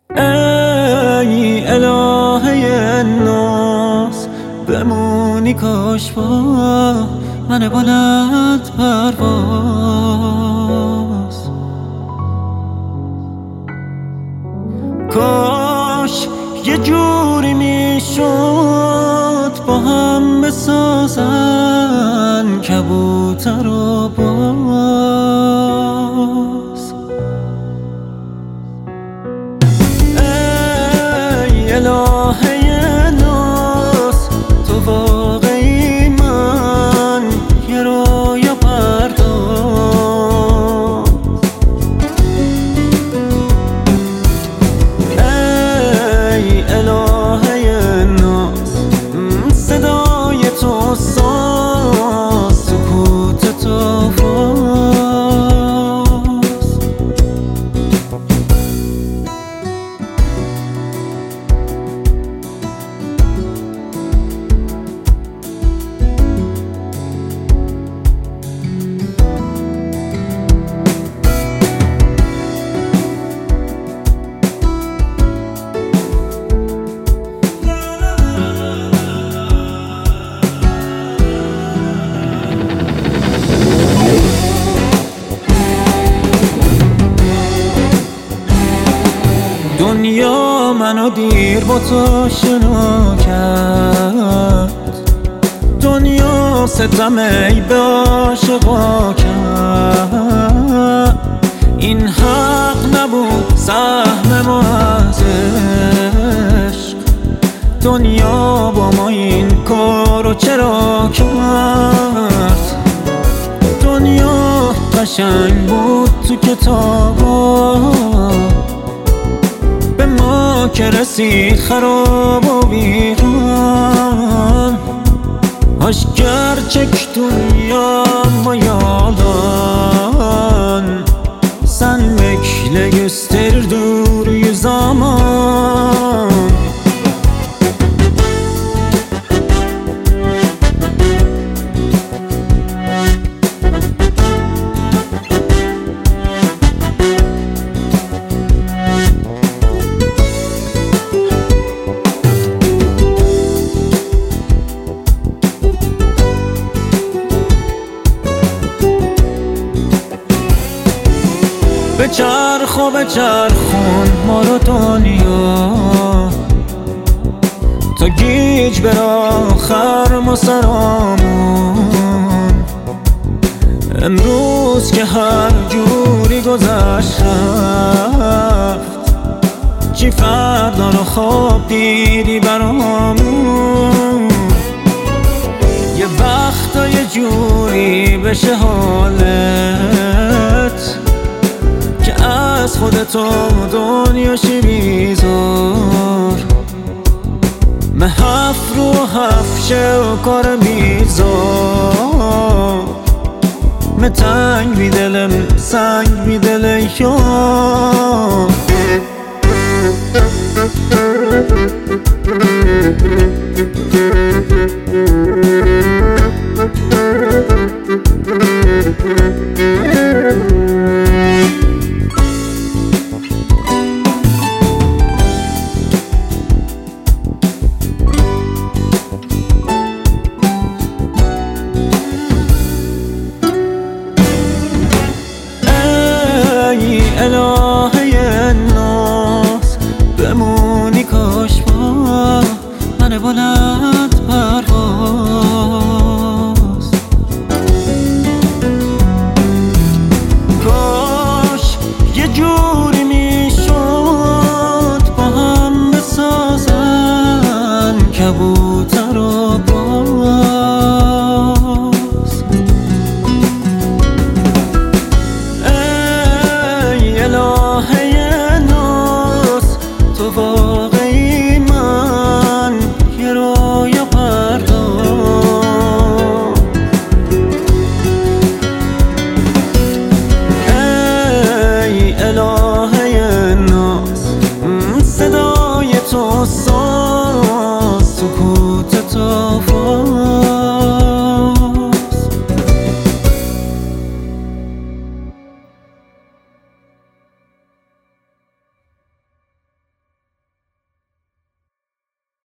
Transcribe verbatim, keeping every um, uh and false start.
ای الهه ناز بمونی کاش با من بلند پرواز، کاش یه جوری میشد با هم بسازن کبوتر و باز. ای الهه ناز تو واقعی من یه رویا پرداز. ای الهه ناز صدای تو ساز سکوت تو فاز. دنیا منو دیر با تو شنا کرد، دنیا ستم ای به عاشقا کرد. این حق نبود سهم ما از عشق، دنیا با ما این کارو چرا کرد؟ دنیا قشنگ بود تو کتابا، به ما که رسید خراب و ویران. Hoş gerçek dünyama yalan, sen bekle gösterir dur zaman. بچرخ و بچرخون ما رو دنیا تا گیج بر آخر ما سرامون. امروز که هر جوری گذشت رفت، چی فردا رو خواب دیدی برامون؟ یه وقتا یه جوری بشه حالت که از خودتو دنیاشی بیزار، محف رو حفشه و کار بیزار. متنگ بی دلم سنگ بی دل یار.